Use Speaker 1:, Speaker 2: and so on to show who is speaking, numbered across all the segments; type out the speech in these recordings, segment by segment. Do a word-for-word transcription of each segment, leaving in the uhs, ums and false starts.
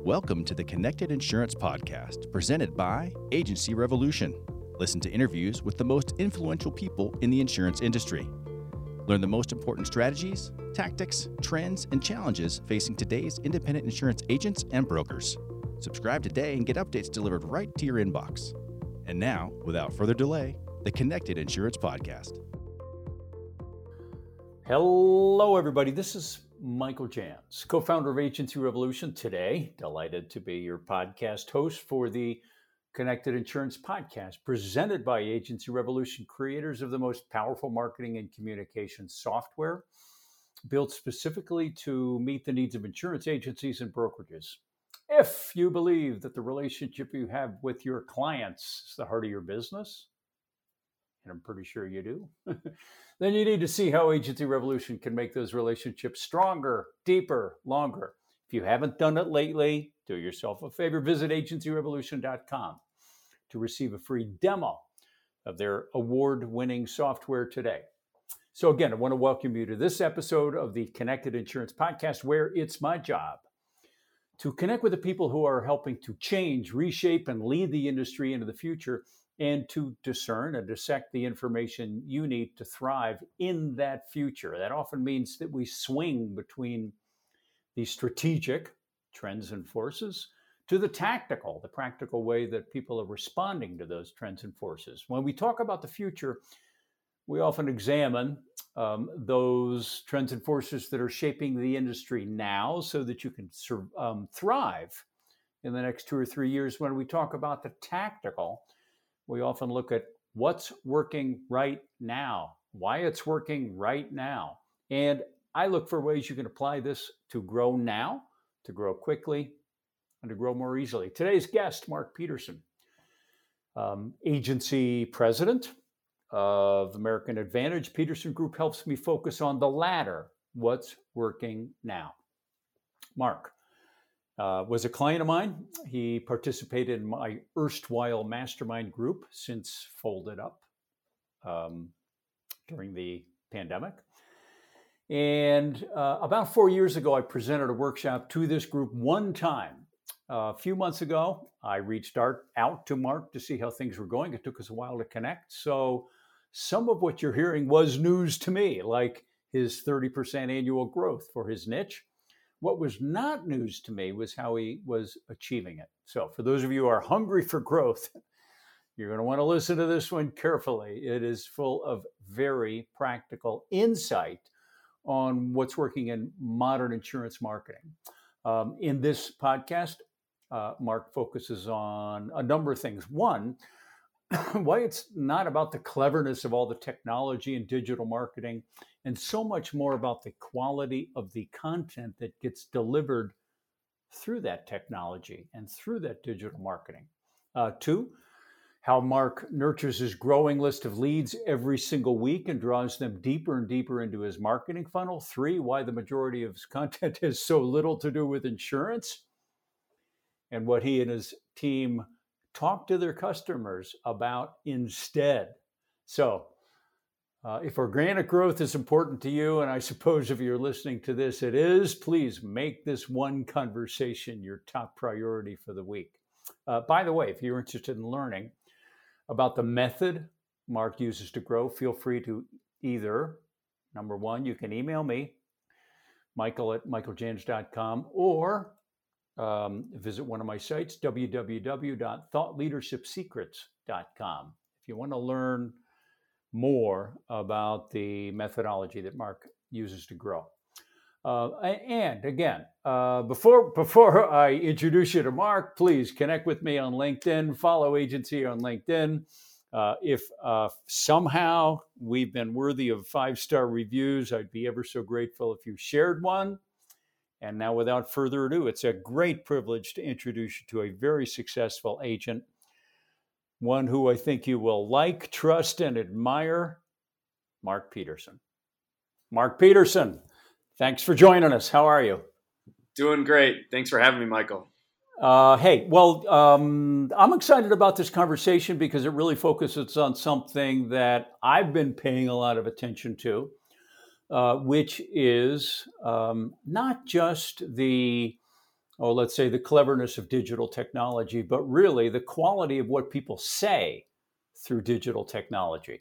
Speaker 1: Welcome to the Connected Insurance Podcast, presented by Agency Revolution. Listen to interviews with the most influential people in the insurance industry. Learn the most important strategies, tactics, trends, and challenges facing today's independent insurance agents and brokers. Subscribe today and get updates delivered right to your inbox. And now, without further delay, the Connected Insurance Podcast.
Speaker 2: Hello, everybody. This is Michael Jans, co-founder of Agency Revolution. Today, delighted to be your podcast host for the Connected Insurance Podcast, presented by Agency Revolution, creators of the most powerful marketing and communication software, built specifically to meet the needs of insurance agencies and brokerages. If you believe that the relationship you have with your clients is the heart of your business, and I'm pretty sure you do, then you need to see how Agency Revolution can make those relationships stronger, deeper, longer. If you haven't done it lately, do yourself a favor. Visit agency revolution dot com to receive a free demo of their award-winning software today. So again, I want to welcome you to this episode of the Connected Insurance Podcast, where it's my job to connect with the people who are helping to change, reshape, and lead the industry into the future, and to discern and dissect the information you need to thrive in that future. That often means that we swing between the strategic trends and forces to the tactical, the practical way that people are responding to those trends and forces. When we talk about the future, we often examine um, those trends and forces that are shaping the industry now so that you can sur- um, thrive in the next two or three years. When we talk about the tactical, we often look at what's working right now, why it's working right now. And I look for ways you can apply this to grow now, to grow quickly, and to grow more easily. Today's guest, Mark Peterson, um, agency president of American Advantage. Peterson Group helps me focus on the latter, what's working now. Mark Uh, was a client of mine. He participated in my erstwhile mastermind group, since folded up um, during the pandemic. And uh, about four years ago, I presented a workshop to this group one time. Uh, a few months ago, I reached out, out to Mark to see how things were going. It took us a while to connect. So some of what you're hearing was news to me, like his thirty percent annual growth for his niche. What was not news to me was how he was achieving it. So for those of you who are hungry for growth, you're going to want to listen to this one carefully. It is full of very practical insight on what's working in modern insurance marketing. Um, in this podcast, uh, Mark focuses on a number of things. One, why it's not about the cleverness of all the technology and digital marketing, and so much more about the quality of the content that gets delivered through that technology and through that digital marketing. Uh, two, how Mark nurtures his growing list of leads every single week and draws them deeper and deeper into his marketing funnel. Three, why the majority of his content has so little to do with insurance, and what he and his team talk to their customers about instead. So uh, if organic growth is important to you, and I suppose if you're listening to this, it is, please make this one conversation your top priority for the week. Uh, by the way, if you're interested in learning about the method Mark uses to grow, feel free to either, number one, you can email me, Michael at michael jans dot com, or Um, visit one of my sites, w w w dot thought leadership secrets dot com, if you want to learn more about the methodology that Mark uses to grow. Uh, and again, uh, before before I introduce you to Mark, please connect with me on LinkedIn, follow Agency on LinkedIn. Uh, if uh, somehow we've been worthy of five-star reviews, I'd be ever so grateful if you shared one. And now, without further ado, it's a great privilege to introduce you to a very successful agent, one who I think you will like, trust, and admire, Mark Peterson. Mark Peterson, thanks for joining us. How are you?
Speaker 3: Doing great. Thanks for having me, Michael.
Speaker 2: Uh, hey, well, um, I'm excited about this conversation because it really focuses on something that I've been paying a lot of attention to. Uh, which is um, not just the oh, let's say the cleverness of digital technology, but really the quality of what people say through digital technology.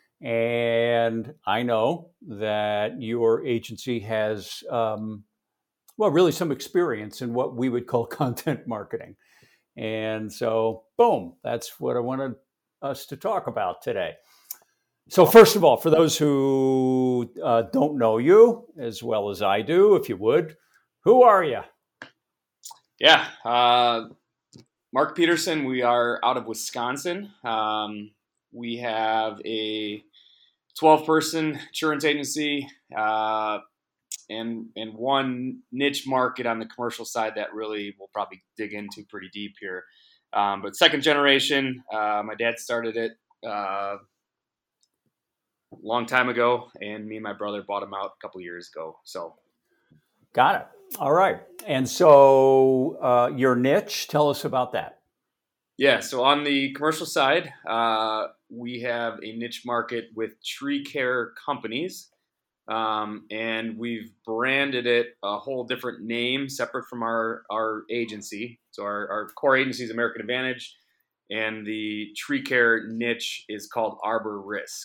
Speaker 2: And I know that your agency has, um, well, really some experience in what we would call content marketing. And so, boom, that's what I wanted us to talk about today. So first of all, for those who uh, don't know you as well as I do, if you would, who are you?
Speaker 3: Yeah, uh, Mark Peterson. We are out of Wisconsin. Um, we have a twelve-person insurance agency uh, and and one niche market on the commercial side that really we'll probably dig into pretty deep here. Um, but second generation, uh, my dad started it uh, a long time ago, and me and my brother bought him out a couple years ago. So,
Speaker 2: got it. All right. And so uh, your niche, tell us about that.
Speaker 3: Yeah, so on the commercial side, uh, we have a niche market with tree care companies, um, and we've branded it a whole different name separate from our, our agency. So our, our core agency is American Advantage, and the tree care niche is called Arbor Risk.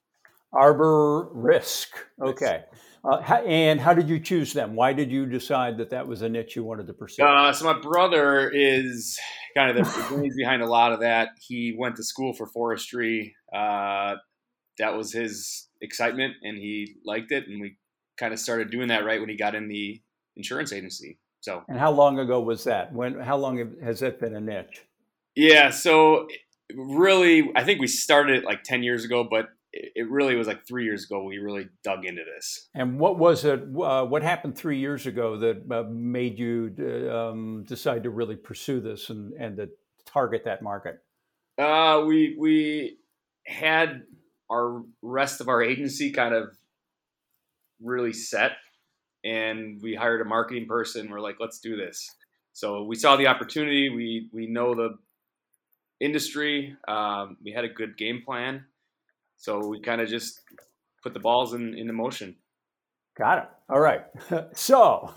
Speaker 2: Arbor Risk. Okay. Uh, how, and how did you choose them? Why did you decide that that was a niche you wanted to pursue?
Speaker 3: Uh, so my brother is kind of the brains behind a lot of that. He went to school for forestry. Uh, that was his excitement, and he liked it. And we kind of started doing that right when he got in the insurance agency. So.
Speaker 2: And how long ago was that? When? How long has that been a niche?
Speaker 3: Yeah. So really, I think we started it like ten years ago, but it really was like three years ago we really dug into this.
Speaker 2: And what was it? Uh, what happened three years ago that uh, made you um, decide to really pursue this and, and to target that market?
Speaker 3: Uh, we we had our rest of our agency kind of really set, and we hired a marketing person. We're like, let's do this. So we saw the opportunity. We we know the industry. Um, we had a good game plan. So we kind of just put the balls in, into motion.
Speaker 2: Got it. All right. So,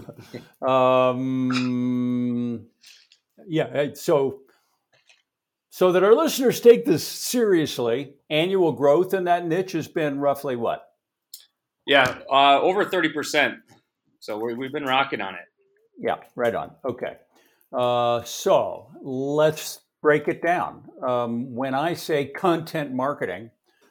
Speaker 2: um, yeah. So, so that our listeners take this seriously, annual growth in that niche has been roughly what?
Speaker 3: Yeah, uh, over thirty percent. So we, we've been rocking on it.
Speaker 2: Yeah, right on. Okay. Uh, so let's break it down. Um, when I say content marketing,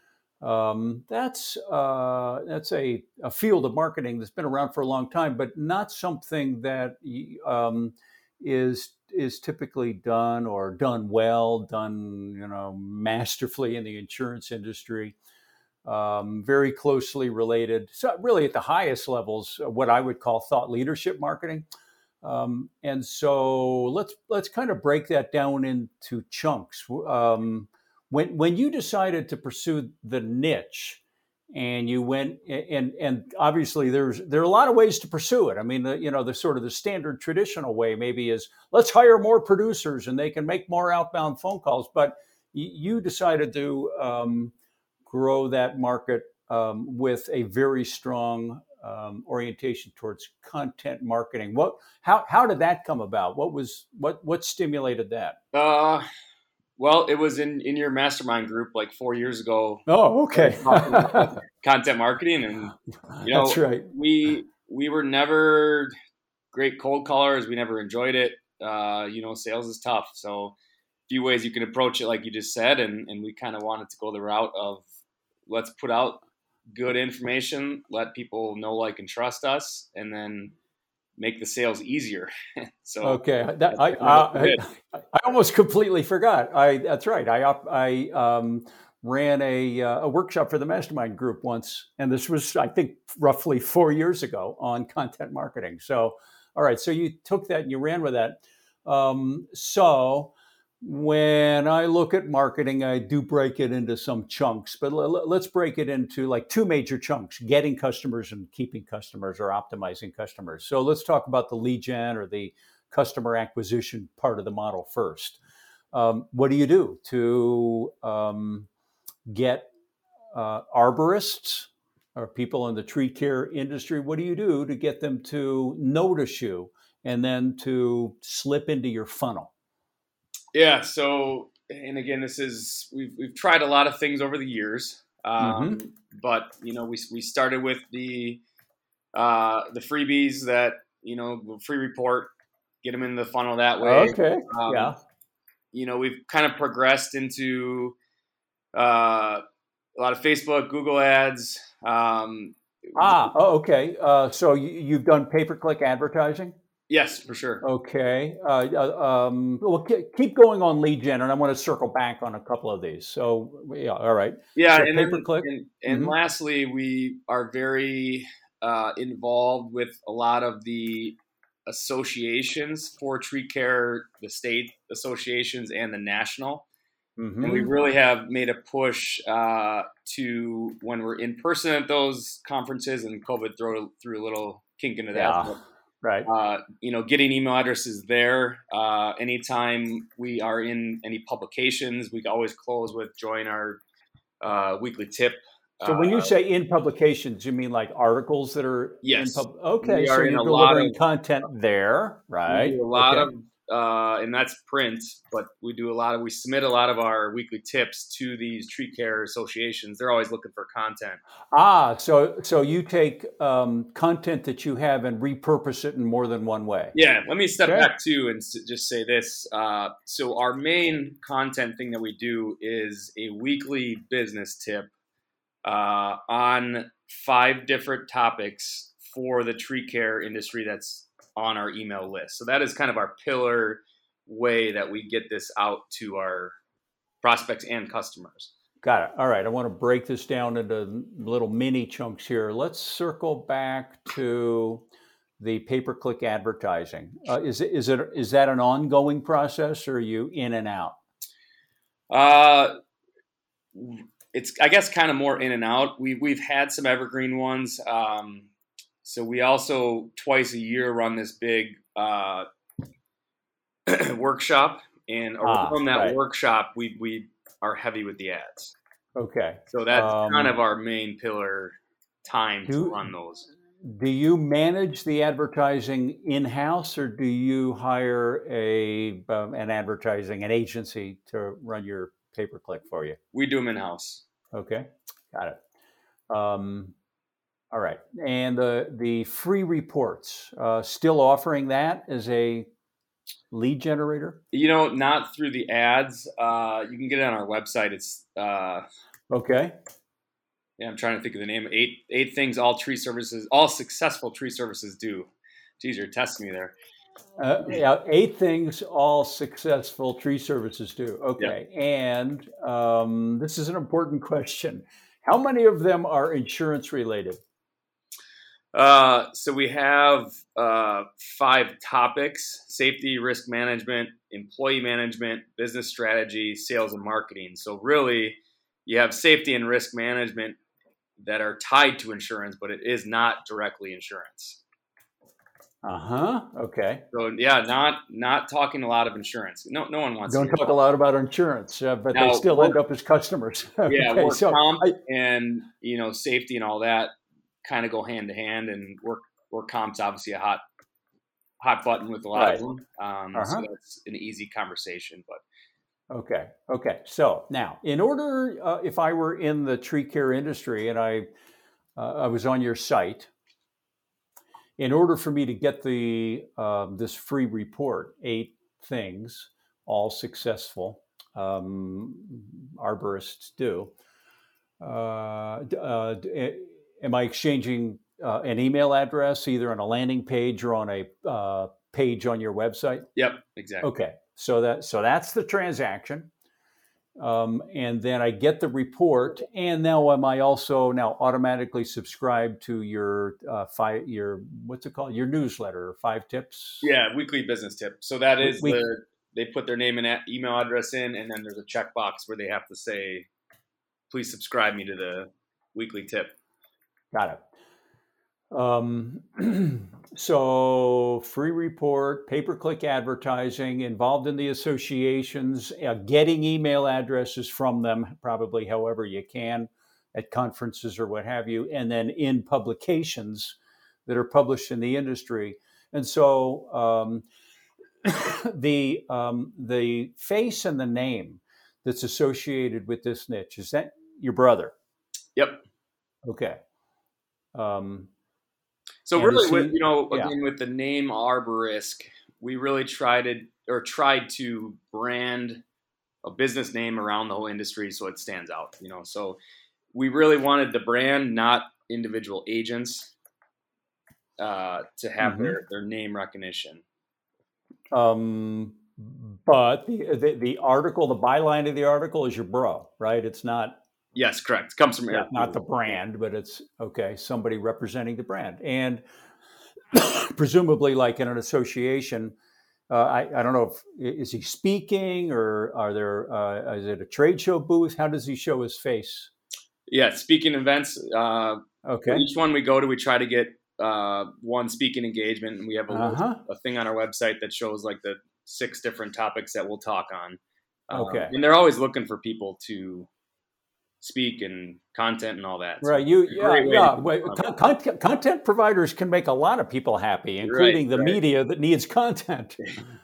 Speaker 2: Um, that's uh, that's a, a field of marketing that's been around for a long time, but not something that um, is is typically done or done well, done you know masterfully in the insurance industry. Um, very closely related, so really at the highest levels, what I would call thought leadership marketing. Um, and so let's let's kind of break that down into chunks. Um, When when you decided to pursue the niche, and you went and and obviously there's there are a lot of ways to pursue it. I mean, the, you know, the sort of the standard traditional way maybe is let's hire more producers and they can make more outbound phone calls. But you decided to um, grow that market um, with a very strong um, orientation towards content marketing. What how how did that come about? What was what what stimulated that?
Speaker 3: Uh Well, it was in, in your mastermind group like four years ago.
Speaker 2: Oh, okay.
Speaker 3: Content marketing, and you know,
Speaker 2: that's right.
Speaker 3: We we were never great cold callers. We never enjoyed it. Uh, you know, sales is tough. So, a few ways you can approach it, like you just said, and and we kind of wanted to go the route of let's put out good information, let people know, like, and trust us, and then make the sales easier. So
Speaker 2: okay, that, I, I, I I almost completely forgot. I that's right. I I um, ran a uh, a workshop for the mastermind group once, and this was I think roughly four years ago on content marketing. So, all right, so you took that and you ran with that. Um, so when I look at marketing, I do break it into some chunks, but l- let's break it into like two major chunks: getting customers and keeping customers, or optimizing customers. So let's talk about the lead gen or the customer acquisition part of the model first. Um, what do you do to um, get uh, arborists or people in the tree care industry? What do you do to get them to notice you and then to slip into your funnel?
Speaker 3: Yeah. So, and again, this is we've we've tried a lot of things over the years, um,
Speaker 2: Mm-hmm.
Speaker 3: but you know, we we started with the uh, the freebies that you know free report, get them in the funnel that way.
Speaker 2: Okay.
Speaker 3: Um,
Speaker 2: Yeah.
Speaker 3: You know, we've kind of progressed into uh, a lot of Facebook, Google ads. Um,
Speaker 2: Ah, oh, okay. Uh, so you, you've done pay-per-click advertising?
Speaker 3: yes, for sure.
Speaker 2: Okay. Uh, uh, um, well, ke- keep going on lead gen, and I want to circle back on a couple of these. So, yeah, all right.
Speaker 3: Yeah,
Speaker 2: So
Speaker 3: and then,
Speaker 2: pay-per-click.
Speaker 3: and, and
Speaker 2: Mhm.
Speaker 3: lastly, we are very uh, involved with a lot of the associations for tree care, the state associations and the national.
Speaker 2: Mhm.
Speaker 3: And we really have made a push uh, to, when we're in person at those conferences, and COVID threw, threw a little kink into that.
Speaker 2: Yeah.
Speaker 3: But,
Speaker 2: Right.
Speaker 3: uh, you know, getting email addresses there. Uh, anytime we are in any publications, we always close with join our uh, weekly tip.
Speaker 2: So when
Speaker 3: Uh,
Speaker 2: you say in publications, you mean like articles that are
Speaker 3: Yes.
Speaker 2: in pub? Okay,
Speaker 3: We
Speaker 2: so
Speaker 3: are in
Speaker 2: you're
Speaker 3: a lot
Speaker 2: delivering
Speaker 3: of-
Speaker 2: content there,
Speaker 3: we
Speaker 2: right?
Speaker 3: do a lot
Speaker 2: Okay.
Speaker 3: of, uh, and that's print, but we do a lot of, we submit a lot of our weekly tips to these tree care associations. They're always looking for content.
Speaker 2: Ah, so so you take um, content that you have and repurpose it in more than one way.
Speaker 3: Yeah, let me step
Speaker 2: Okay.
Speaker 3: back too and s- just say this. Uh, so our main content thing that we do is a weekly business tip uh, on five different topics for the tree care industry that's on our email list. So that is kind of our pillar way that we get this out to our prospects and customers.
Speaker 2: Got it. All right. I want to break this down into little mini chunks here. Let's circle back to the pay-per-click advertising. Uh, is it is it is that an ongoing process, or are you in and out?
Speaker 3: Uh, it's, I guess, kind of more in and out. We, we've had some evergreen ones. Um, so we also twice a year run this big uh, workshop, and
Speaker 2: Ah,
Speaker 3: from that
Speaker 2: right.
Speaker 3: workshop, we, we are heavy with the ads.
Speaker 2: Okay.
Speaker 3: So that's
Speaker 2: Um,
Speaker 3: kind of our main pillar time
Speaker 2: do-
Speaker 3: to run those.
Speaker 2: Do you manage the advertising in-house, or do you hire a um, an advertising an agency to run your pay-per-click for you?
Speaker 3: We do them in-house.
Speaker 2: Okay, got it. Um, all right, and the the free reports, uh, still offering that as a lead generator?
Speaker 3: You know, not through the ads. Uh, you can get it on our website. It's uh,
Speaker 2: Okay.
Speaker 3: yeah, I'm trying to think of the name. Eight eight things all tree services, all successful tree services do. Geez, you're testing me there.
Speaker 2: Uh, yeah, eight things all successful tree services do. Okay, and um, this is an important question. How many of them are insurance related?
Speaker 3: Uh, so we have uh, five topics: safety, risk management, employee management, business strategy, sales, and marketing. So really, you have safety and risk management that are tied to insurance, but it is not directly insurance.
Speaker 2: Uh huh. Okay.
Speaker 3: So yeah, not not talking a lot of insurance. No, no one wants.
Speaker 2: Don't
Speaker 3: to
Speaker 2: talk a lot about insurance, uh, but
Speaker 3: Now,
Speaker 2: they still
Speaker 3: work-
Speaker 2: end up as customers.
Speaker 3: Yeah,
Speaker 2: Okay,
Speaker 3: work
Speaker 2: so
Speaker 3: comp
Speaker 2: I-
Speaker 3: and you know safety and all that kind of go hand to hand, and work work comp's obviously a hot hot button with a lot
Speaker 2: Right.
Speaker 3: of them. Um,
Speaker 2: Uh-huh.
Speaker 3: So that's an easy conversation, but.
Speaker 2: Okay. Okay. So now, in order, uh, if I were in the tree care industry and I, uh, I was on your site, in order for me to get the um, this free report, eight things, all successful, um, arborists do. Uh, d- uh, d- eh, am I exchanging uh, an email address either on a landing page or on a uh, page on your website?
Speaker 3: Yep, exactly.
Speaker 2: Okay, so that so that's the transaction, um, and then I get the report. And now, am I also now automatically subscribed to your uh, five your what's it called your newsletter, five tips?
Speaker 3: Yeah, weekly business tip. So that
Speaker 2: We-
Speaker 3: is
Speaker 2: we-
Speaker 3: the they put their name and a- email address in, and then there's a checkbox where they have to say, "Please subscribe me to the weekly tip."
Speaker 2: Got it. Um, so free report, pay-per-click advertising, involved in the associations, uh, getting email addresses from them, probably however you can, at conferences or what have you, and then in publications that are published in the industry. And so um, the um, the face and the name that's associated with this niche, is that your brother?
Speaker 3: Yep.
Speaker 2: Okay. Um,
Speaker 3: so
Speaker 2: and
Speaker 3: really,
Speaker 2: is
Speaker 3: with
Speaker 2: he-
Speaker 3: you know,
Speaker 2: yeah.
Speaker 3: again with the name Arborisk, we really tried to or tried to brand a business name around the whole industry so it stands out. You know, so we really wanted the brand, not individual agents, uh, to have
Speaker 2: Mhm.
Speaker 3: their their name recognition.
Speaker 2: Um, but the, the the article, the byline of the article is your bro, right? It's not
Speaker 3: Yes, correct. It comes from
Speaker 2: yeah,
Speaker 3: Eric.
Speaker 2: not the brand, but it's okay, somebody representing the brand. And presumably, like in an association, uh, I, I don't know if is he speaking or are there uh, is it a trade show booth? How does he show his face?
Speaker 3: Yeah, speaking events. Uh,
Speaker 2: Okay.
Speaker 3: Each one we go to, we try to get uh, one speaking engagement, and we have a,
Speaker 2: Uh-huh.
Speaker 3: a thing on our website that shows like the six different topics that we'll talk on. Um,
Speaker 2: Okay.
Speaker 3: and they're always looking for people to speak and content and all that. So
Speaker 2: Right. You
Speaker 3: it's a
Speaker 2: yeah
Speaker 3: great way
Speaker 2: yeah.
Speaker 3: to
Speaker 2: Wait,
Speaker 3: get
Speaker 2: con- content, content providers can make a lot of people happy, including the
Speaker 3: right.
Speaker 2: media that needs content.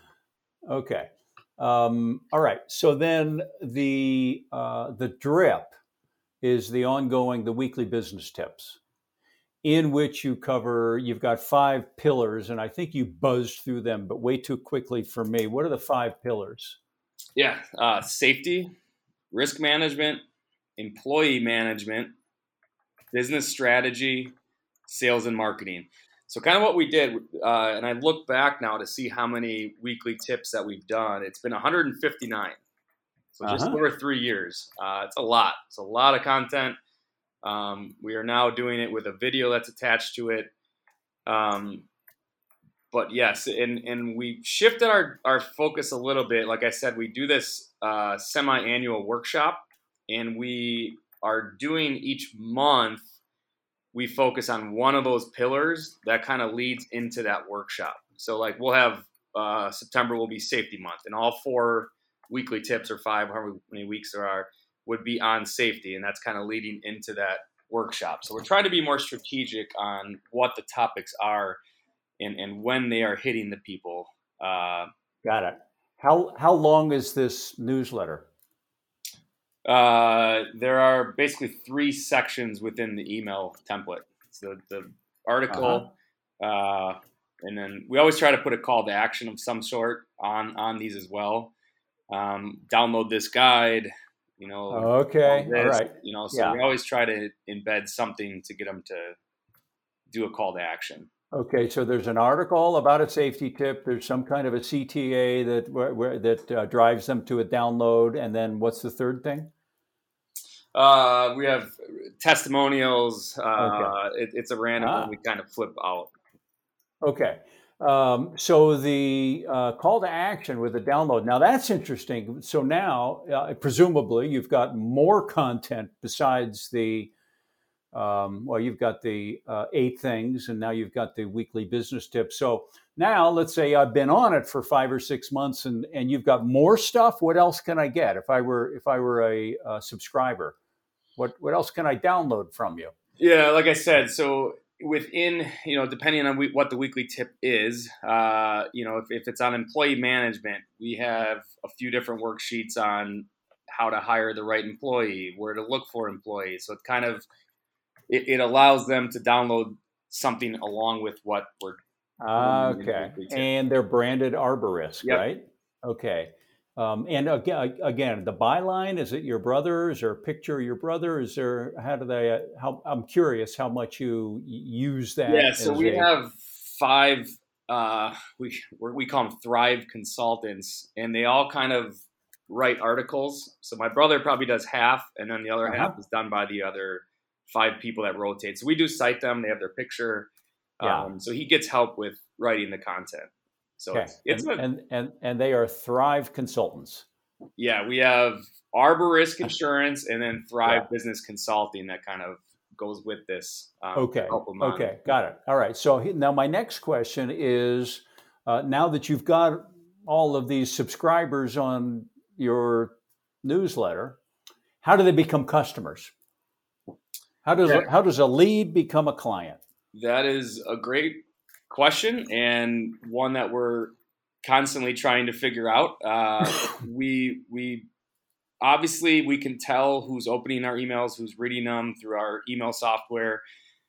Speaker 2: Okay. Um, all right. So then the uh, the drip is the ongoing, the weekly business tips, in which you cover. You've got five pillars, and I think you buzzed through them, but way too quickly for me. What are the five pillars?
Speaker 3: Yeah, uh, safety, risk management, employee management, business strategy, sales and marketing. So kind of what we did, uh, and I look back now to see how many weekly tips that we've done. It's been one hundred fifty-nine. So just
Speaker 2: Uh-huh.
Speaker 3: over three years. Uh, it's a lot. It's a lot of content. Um, we are now doing it with a video that's attached to it. Um, but yes, and, and we shifted our, our focus a little bit. Like I said, we do this uh, semi-annual workshop, and we are doing each month, we focus on one of those pillars that kind of leads into that workshop. So like we'll have uh, September will be safety month, and all four weekly tips or five, however many weeks there are, would be on safety, and that's kind of leading into that workshop. So we're trying to be more strategic on what the topics are and, and when they are hitting the people. Uh,
Speaker 2: Got it. How how long is this newsletter?
Speaker 3: uh, there are basically three sections within the email template. So the article, uh-huh. uh, and then we always try to put a call to action of some sort on, on these as well. Um, download this guide, you know.
Speaker 2: Okay,
Speaker 3: this,
Speaker 2: all right.
Speaker 3: You know, so
Speaker 2: Yeah.
Speaker 3: we always try to embed something to get them to do a call to action.
Speaker 2: Okay, so there's an article about a safety tip. There's some kind of a C T A that where, where, that uh, drives them to a download, and then what's the third thing?
Speaker 3: Uh, we have testimonials. Uh,
Speaker 2: Okay.
Speaker 3: it, it's a random
Speaker 2: Ah.
Speaker 3: one we kind of flip out.
Speaker 2: Okay. Um, so the uh, call to action with the download. Now that's interesting. So now, uh, presumably, you've got more content besides the, um, well, you've got the uh, eight things, and now you've got the weekly business tips. So now, let's say I've been on it for five or six months, and and you've got more stuff. What else can I get if I were if I were a, a subscriber? What what else can I download from you?
Speaker 3: Yeah, like I said, so within, you know, depending on we, what the weekly tip is, uh, you know, if, if it's on employee management, we have a few different worksheets on how to hire the right employee, where to look for employees. So it kind of, it, it allows them to download something along with what we're doing in the
Speaker 2: Okay,
Speaker 3: weekly tip.
Speaker 2: and they're branded Arborisk,
Speaker 3: Yep.
Speaker 2: right? Okay. Um, and again, again, the byline, is it your brother? Is there a picture of your brother? Is there, how do they, uh, how, I'm curious how much you use that.
Speaker 3: Yeah, so
Speaker 2: as
Speaker 3: we
Speaker 2: a-
Speaker 3: have five, uh, we we're- we call them Thrive consultants, and they all kind of write articles. So my brother probably does half, and then the other
Speaker 2: Uh-huh.
Speaker 3: half is done by the other five people that rotate. So we do cite them; they have their picture.
Speaker 2: Yeah.
Speaker 3: Um, so he gets help with writing the content. So
Speaker 2: Okay,
Speaker 3: it's, it's
Speaker 2: and,
Speaker 3: a,
Speaker 2: and, and, and they are Thrive consultants.
Speaker 3: yeah, we have Arborisk Insurance and then Thrive
Speaker 2: Yeah.
Speaker 3: Business Consulting that kind of goes with this. Um, to
Speaker 2: Okay.
Speaker 3: help them on.
Speaker 2: Okay. Got it. All right. So he- now my next question is, uh, now that you've got all of these subscribers on your newsletter, how do they become customers? How does
Speaker 3: Yeah.
Speaker 2: how does a lead become a client?
Speaker 3: That is a great question, and one that we're constantly trying to figure out. Uh, we we obviously we can tell who's opening our emails, who's reading them through our email software.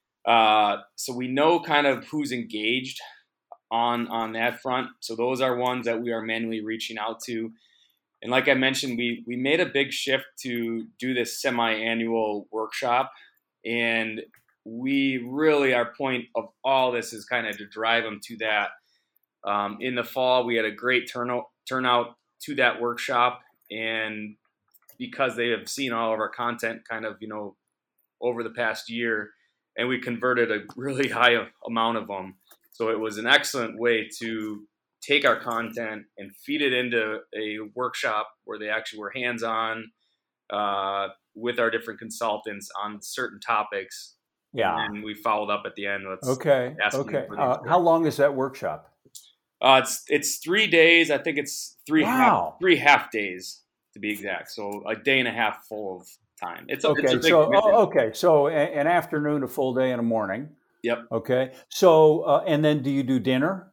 Speaker 3: Uh, so we know kind of who's engaged on on that front. So those are ones that we are manually reaching out to. And like I mentioned, we we made a big shift to do this semi-annual workshop, and we really, our point of all this is kind of to drive them to that. Um, in the fall, we had a great turnout turnout to that workshop, and because they have seen all of our content kind of, you know, over the past year, and we converted a really high amount of them. So it was an excellent way to take our content and feed it into a workshop where they actually were hands-on uh, with our different consultants on certain topics.
Speaker 2: Yeah.
Speaker 3: And we followed up at the end. With
Speaker 2: okay. Okay. Uh, how long is that workshop?
Speaker 3: Uh, it's it's three days. I think it's three
Speaker 2: wow.
Speaker 3: half, three half days to be exact. So a day and a half full of time. It's a,
Speaker 2: okay.
Speaker 3: It's a big
Speaker 2: so oh, okay. So a, an afternoon, a full day, and a morning.
Speaker 3: Yep.
Speaker 2: Okay. So uh, and then do you do dinner?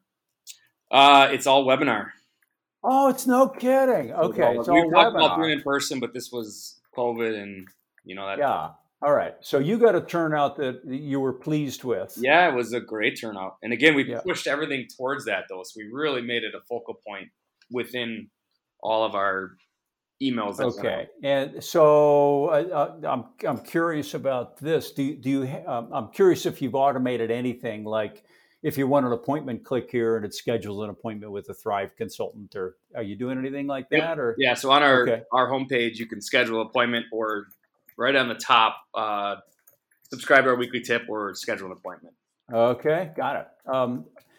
Speaker 3: Uh, it's all webinar.
Speaker 2: Oh, it's no kidding. Okay.
Speaker 3: So
Speaker 2: it's
Speaker 3: we
Speaker 2: all
Speaker 3: talked
Speaker 2: webinar.
Speaker 3: about doing it in person, but this was COVID, and you know that.
Speaker 2: Yeah. All right. So you got a turnout that you were pleased with.
Speaker 3: Yeah, it was a great turnout. And again, we
Speaker 2: yeah.
Speaker 3: pushed everything towards that, though. So we really made it a focal point within all of our emails.
Speaker 2: Okay. And so uh, I'm I'm curious about this. Do you, do you um, I'm curious if you've automated anything, like if you want an appointment, click here and it schedules an appointment with a Thrive consultant, or are you doing anything like that?
Speaker 3: Yeah.
Speaker 2: Or
Speaker 3: yeah. So on our
Speaker 2: okay.
Speaker 3: our homepage, you can schedule an appointment, or right on the top, uh, subscribe to our weekly tip or schedule an appointment.
Speaker 2: Okay, got it. Um,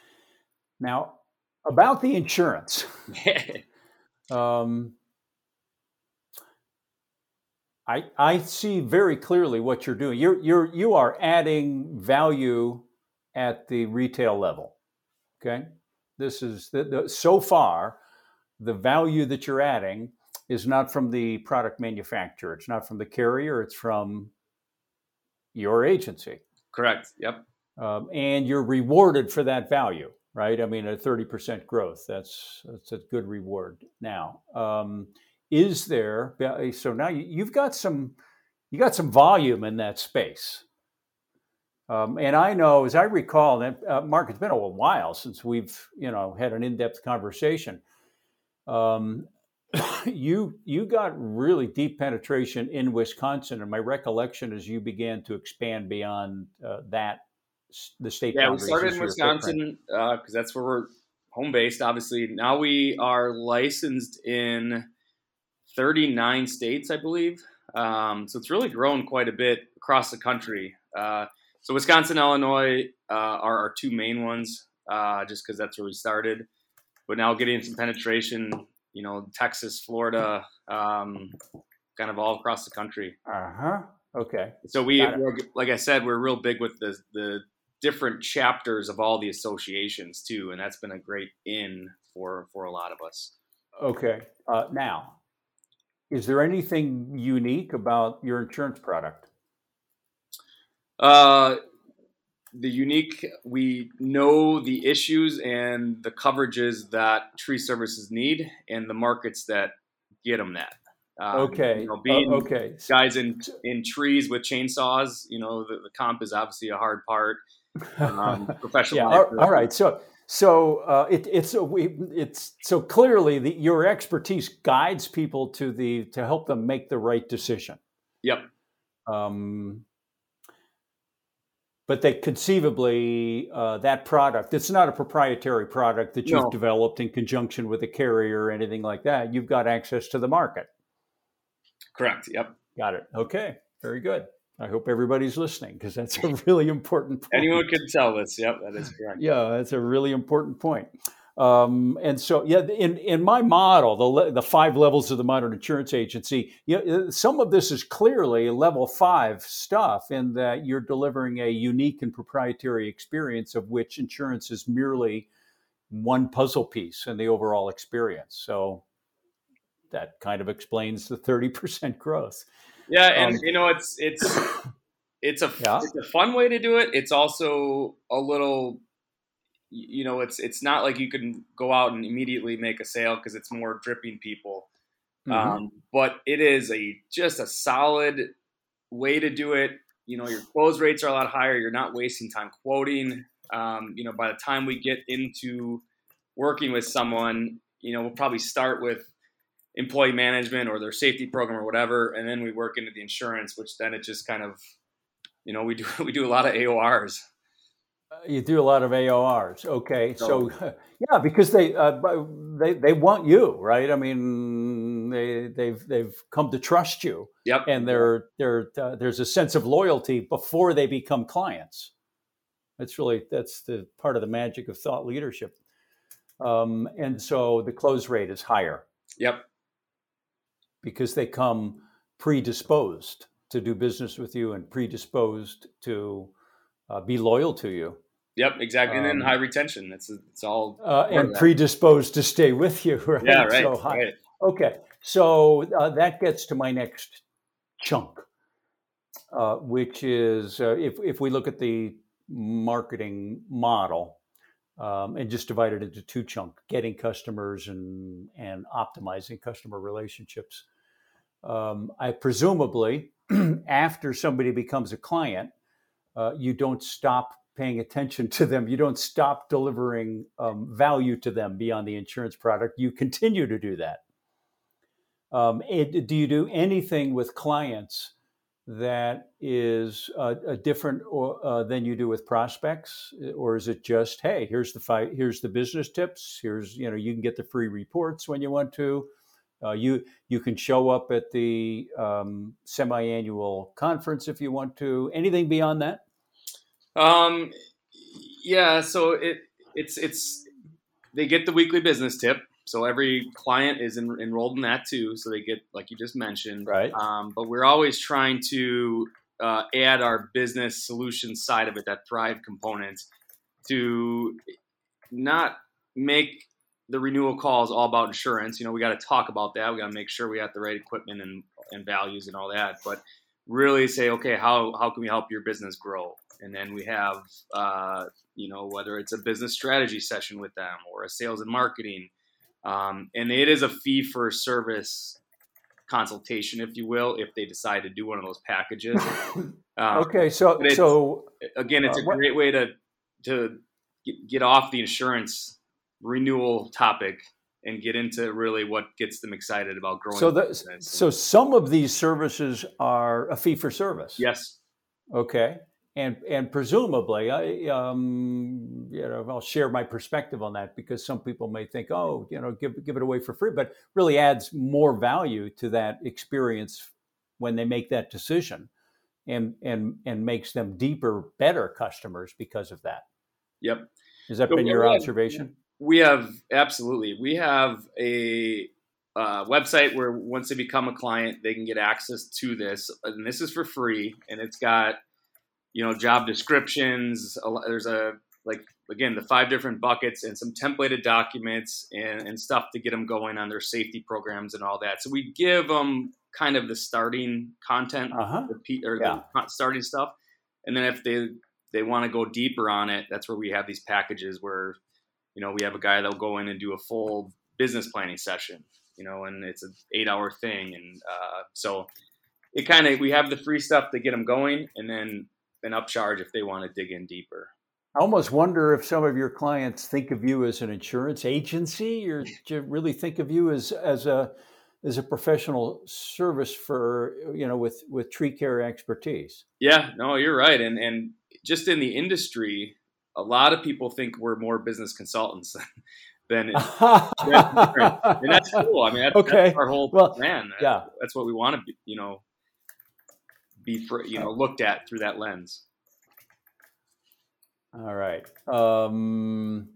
Speaker 2: now, about the insurance. um, I I see very clearly what you're doing. You're you're you are adding value at the retail level. Okay, this is the, the, so far the value that you're adding is not from the product manufacturer. It's not from the carrier. It's from your agency.
Speaker 3: Correct. Yep.
Speaker 2: Um, and you're rewarded for that value, right? I mean, a thirty percent growth, that's that's a good reward. Now, um, is there, so now you, you've got some, you got some volume in that space. Um, and I know, as I recall, that uh, Mark, it's been a while since we've, you know, had an in-depth conversation. Um, you you got really deep penetration in Wisconsin, and my recollection is you began to expand beyond uh, that the state.
Speaker 3: Yeah, we started in Wisconsin because uh, that's where we're home based. Obviously, now we are licensed in thirty-nine states, I believe. Um, so it's really grown quite a bit across the country. Uh, so Wisconsin, Illinois uh, are our two main ones, uh, just because that's where we started. But now getting some penetration. You know, Texas, Florida, um, kind of all across the country.
Speaker 2: Uh huh. Okay.
Speaker 3: So we, we're, like I said, we're real big with the the different chapters of all the associations too, and that's been a great in for for a lot of us.
Speaker 2: Okay. Uh, now, is there anything unique about your insurance product?
Speaker 3: Uh, the unique, we know the issues and the coverages that tree services need, and the markets that get them that. Um,
Speaker 2: okay.
Speaker 3: You know, being
Speaker 2: uh, okay.
Speaker 3: guys in in trees with chainsaws, you know, the, the comp is obviously a hard part. Um, professional.
Speaker 2: yeah. All, all right. So so uh, it, it's a, we it's so clearly the, your expertise guides people to the to help them make the right decision.
Speaker 3: Yep.
Speaker 2: Um, But they conceivably, uh, that product, it's not a proprietary product that you've
Speaker 3: No.
Speaker 2: developed in conjunction with a carrier or anything like that. You've got access to the market.
Speaker 3: Correct. Yep.
Speaker 2: Got it. Okay. Very good. I hope everybody's listening, because that's a really important point.
Speaker 3: Anyone can tell this. Yep, that is correct.
Speaker 2: Yeah, that's a really important point. Um, and so, yeah, in, in my model, the the five levels of the modern insurance agency, you know, some of this is clearly level five stuff, in that you're delivering a unique and proprietary experience, of which insurance is merely one puzzle piece in the overall experience. So that kind of explains the thirty percent growth.
Speaker 3: Yeah, and
Speaker 2: Um,
Speaker 3: you know, it's it's it's a
Speaker 2: Yeah.
Speaker 3: it's a fun way to do it. It's also a little, you know, it's it's not like you can go out and immediately make a sale because it's more dripping people. Mm-hmm. Um, but it is a just a solid way to do it. You know, your close rates are a lot higher. You're not wasting time quoting. Um, you know, by the time we get into working with someone, you know, we'll probably start with employee management or their safety program or whatever, and then we work into the insurance, which then it just kind of, you know, we do we do a lot of A O Rs.
Speaker 2: You do a lot of A O Rs. Okay. So, so yeah, because they, uh, they, they want you, right? I mean, they, they've, they've come to trust you.
Speaker 3: Yep.
Speaker 2: And they're, they're, uh, there's a sense of loyalty before they become clients. That's really, that's the part of the magic of thought leadership. Um, and so the close rate is higher.
Speaker 3: Yep.
Speaker 2: Because they come predisposed to do business with you and predisposed to Uh, be loyal to you.
Speaker 3: Yep, exactly. And then um, high retention. That's it's all
Speaker 2: uh, and predisposed to stay with you, right?
Speaker 3: Yeah, right.
Speaker 2: So high.
Speaker 3: right.
Speaker 2: Okay, so uh, that gets to my next chunk, uh, which is uh, if if we look at the marketing model um, and just divide it into two chunks: getting customers and and optimizing customer relationships. Um, I presumably after somebody becomes a client. Uh, you don't stop paying attention to them. You don't stop delivering um, value to them beyond the insurance product. You continue to do that. Um, it, do you do anything with clients that is uh, a different or, uh, than you do with prospects, or is it just, hey, here's the five, here's the business tips. Here's you know you can get the free reports when you want to. Uh, you you can show up at the um, semi-annual conference if you want to. Anything beyond that?
Speaker 3: Um, yeah. So it it's it's they get the weekly business tip. So every client is en- enrolled in that too. So they get, like you just mentioned,
Speaker 2: right?
Speaker 3: Um, but we're always trying to uh, add our business solution side of it, that Thrive component, to not make the renewal calls all about insurance. You know, we got to talk about that. We got to make sure we have the right equipment and, and values and all that. But really say, okay, how how can we help your business grow? And then we have, uh, you know, whether it's a business strategy session with them or a sales and marketing. Um, and it is a fee for service consultation, if you will, if they decide to do one of those packages. Um,
Speaker 2: okay, so so
Speaker 3: again, it's a uh, great way to to get off the insurance renewal topic and get into really what gets them excited about growing.
Speaker 2: So, the, so some of these services are a fee for service.
Speaker 3: Yes.
Speaker 2: Okay. And and presumably, I um, you know, I'll share my perspective on that because some people may think, oh, you know, give give it away for free, but really adds more value to that experience when they make that decision, and and and makes them deeper, better customers because of that.
Speaker 3: Yep.
Speaker 2: Has that
Speaker 3: so
Speaker 2: been your
Speaker 3: have,
Speaker 2: observation?
Speaker 3: We have absolutely. We have a uh, website where once they become a client, they can get access to this, and this is for free, and it's got, you know, job descriptions. There's a, like, again, the five different buckets and some templated documents and, and stuff to get them going on their safety programs and all that. So we give them kind of the starting content
Speaker 2: uh-huh.
Speaker 3: the, or
Speaker 2: yeah.
Speaker 3: the starting stuff. And then if they, they want to go deeper on it, that's where we have these packages where, you know, we have a guy that'll go in and do a full business planning session, you know, and it's an eight hour thing. And uh, so it kind of, we have the free stuff to get them going, and then an upcharge if they want to dig in deeper.
Speaker 2: I almost wonder if some of your clients think of you as an insurance agency, or do you really think of you as as a as a professional service for, you know, with with tree care expertise?
Speaker 3: Yeah, no, you're right. And and just in the industry, a lot of people think we're more business consultants than, than and that's cool. I mean, that's,
Speaker 2: okay.
Speaker 3: that's our whole
Speaker 2: well,
Speaker 3: plan.
Speaker 2: Yeah,
Speaker 3: that's what we want to be, you know, be for, you know, looked at through that lens.
Speaker 2: All right. Um,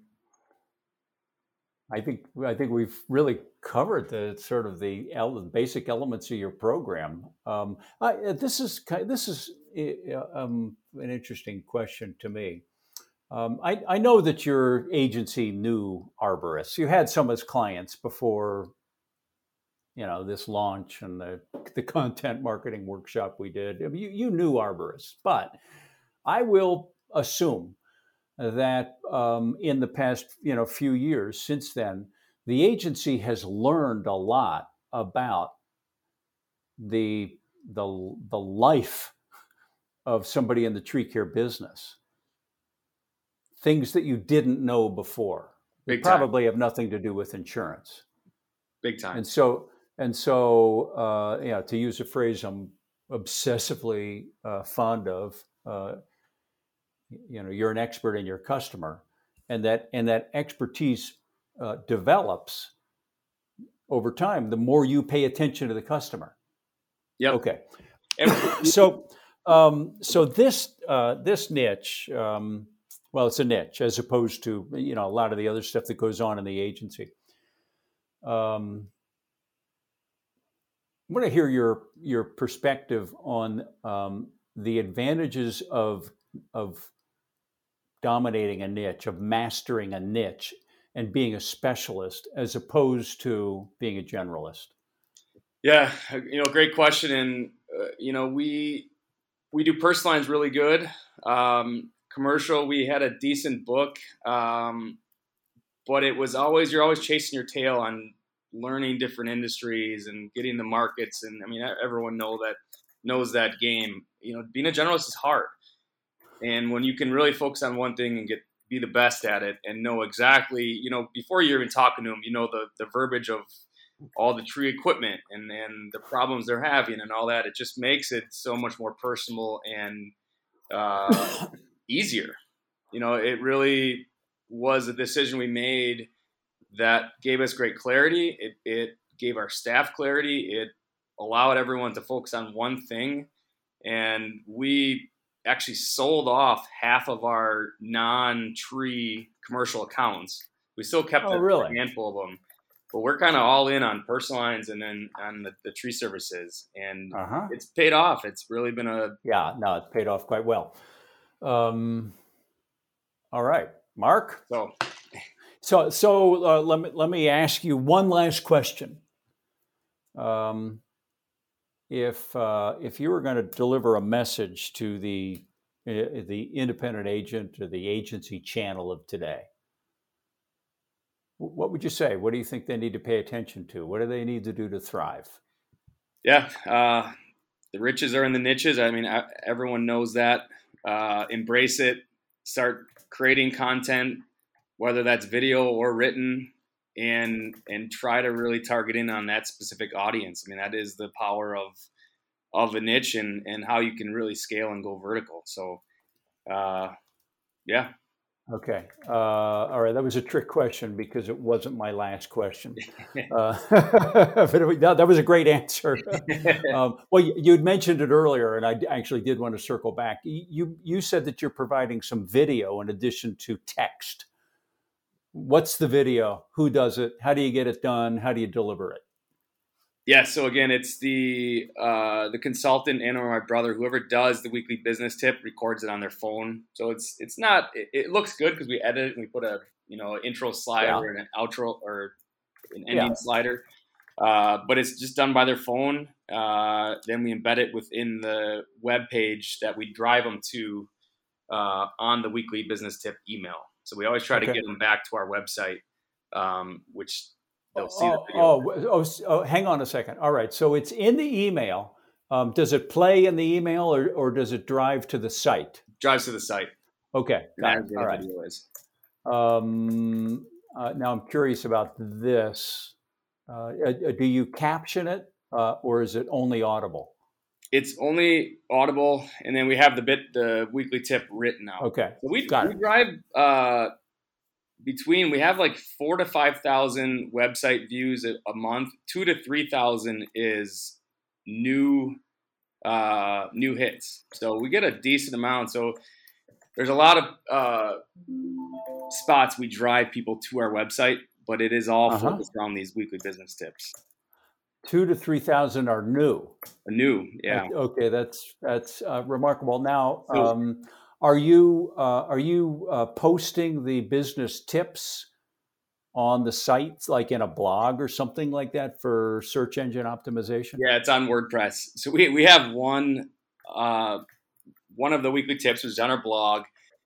Speaker 2: I think I think we've really covered the sort of the ele- basic elements of your program. Um, I, this is this is um, an interesting question to me. Um, I, I know that your agency knew arborists. You had some as clients before, you know, this launch and the the content marketing workshop we did. I mean, you, you knew arborists, but I will assume that um, in the past, you know, few years since then, the agency has learned a lot about the the the life of somebody in the tree care business. Things that you didn't know before. They
Speaker 3: Big time.
Speaker 2: probably have nothing to do with insurance.
Speaker 3: Big time.
Speaker 2: And so, and so, uh, yeah, to use a phrase I'm obsessively uh, fond of, uh, you know, you're an expert in your customer, and that and that expertise uh, develops over time. The more you pay attention to the customer.
Speaker 3: Yep.
Speaker 2: Okay. so, um, so this uh, this niche. Um, Well, it's a niche as opposed to, you know, a lot of the other stuff that goes on in the agency. Um, I want to hear your your perspective on um, the advantages of of dominating a niche, of mastering a niche, and being a specialist as opposed to being a generalist.
Speaker 3: Yeah, you know, great question, and uh, you know, we we do personal lines really good. Um, Commercial, we had a decent book, um, but it was always, you're always chasing your tail on learning different industries and getting the markets. And I mean, everyone know that knows that game. You know, being a generalist is hard. And when you can really focus on one thing and get be the best at it and know exactly, you know, before you're even talking to them, you know, the, the verbiage of all the tree equipment and, and the problems they're having and all that, it just makes it so much more personal and uh, easier. You know, it really was a decision we made that gave us great clarity. It, it gave our staff clarity. It allowed everyone to focus on one thing. And we actually sold off half of our non-tree commercial accounts. We still kept
Speaker 2: oh,
Speaker 3: a
Speaker 2: really?
Speaker 3: handful of them, but we're kind of all in on personal lines and then on the, the tree services. And
Speaker 2: uh-huh.
Speaker 3: It's paid off. It's really been a...
Speaker 2: Yeah, no, it's paid off quite well. Um, all right, Mark.
Speaker 3: So,
Speaker 2: so, so uh, let me let me ask you one last question. Um, if uh, if you were going to deliver a message to the uh, the independent agent or the agency channel of today, what would you say? What do you think they need to pay attention to? What do they need to do to thrive?
Speaker 3: Yeah, uh, the riches are in the niches. I mean, everyone knows that. Uh, embrace it, start creating content, whether that's video or written, and and try to really target in on that specific audience. I mean, that is the power of of a niche and, and how you can really scale and go vertical. So, uh, yeah.
Speaker 2: Okay. Uh, all right. That was a trick question because it wasn't my last question. Uh, but it, that, that was a great answer. um, well, you, you'd mentioned it earlier, and I actually did want to circle back. You you said that you're providing some video in addition to text. What's the video? Who does it? How do you get it done? How do you deliver it?
Speaker 3: Yeah. So again, it's the uh, the consultant and or my brother, whoever does the weekly business tip, records it on their phone. So it's it's not. It, it looks good because we edit it and we put a you know intro slider yeah. and an outro or an ending yeah. slider. Uh, but it's just done by their phone. Uh, then we embed it within the web page that we drive them to uh, on the weekly business tip email. So we always try okay. to get them back to our website, um, which. They'll see
Speaker 2: oh,
Speaker 3: the video.
Speaker 2: Oh, oh, oh, hang on a second. All right. So it's in the email. Um, does it play in the email or, or does it drive to the site?
Speaker 3: Drives to the site.
Speaker 2: Okay. Got it. All right.
Speaker 3: Is.
Speaker 2: Um, uh, now I'm curious about this. Uh, do you caption it uh, or is it only audible?
Speaker 3: It's only audible, and then we have the bit, the weekly tip written out.
Speaker 2: Okay.
Speaker 3: So we,
Speaker 2: Got
Speaker 3: we
Speaker 2: it.
Speaker 3: drive uh, between, we have like four to five thousand website views a, a month. Two to three thousand is new uh, new hits. So we get a decent amount. So there's a lot of uh, spots we drive people to our website, but it is all uh-huh. focused around these weekly business tips.
Speaker 2: Two to three thousand are new.
Speaker 3: New, yeah.
Speaker 2: Okay, that's that's uh, remarkable. Now, um, are you uh, are you uh, posting the business tips on the site, like in a blog or something like that, for search engine optimization?
Speaker 3: Yeah, it's on WordPress. So we we have one uh, one of the weekly tips was on our blog,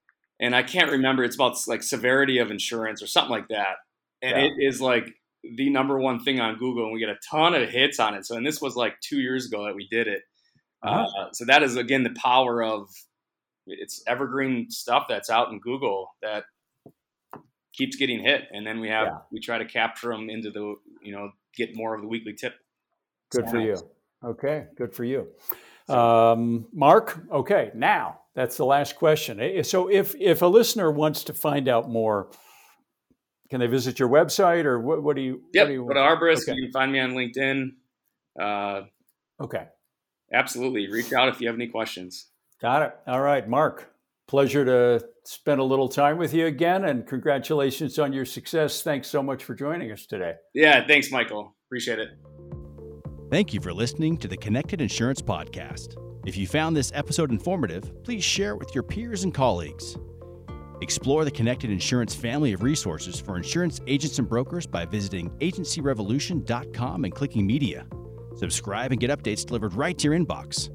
Speaker 3: and I can't remember. It's about like severity of insurance or something like that. And yeah. it is like the number one thing on Google, and we get a ton of hits on it. So, and this was like two years ago that we did it. Uh-huh. Uh, so that is, again, the power of it's evergreen stuff that's out in Google that keeps getting hit. And then we have, yeah. we try to capture them into the, you know, get more of the weekly tip.
Speaker 2: Good for you. Okay. Good for you. Um, Mark. Okay. Now that's the last question. So if, if a listener wants to find out more, can they visit your website or what, what do you,
Speaker 3: Yep.
Speaker 2: What do you,
Speaker 3: go to Arborist. Okay. You can find me on LinkedIn. Uh,
Speaker 2: okay.
Speaker 3: Absolutely. Reach out if you have any questions.
Speaker 2: Got it. All right, Mark. Pleasure to spend a little time with you again, and congratulations on your success. Thanks so much for joining us today.
Speaker 3: Yeah, thanks, Michael. Appreciate it.
Speaker 1: Thank you for listening to the Connected Insurance Podcast. If you found this episode informative, please share it with your peers and colleagues. Explore the Connected Insurance family of resources for insurance agents and brokers by visiting agency revolution dot com and clicking media. Subscribe and get updates delivered right to your inbox.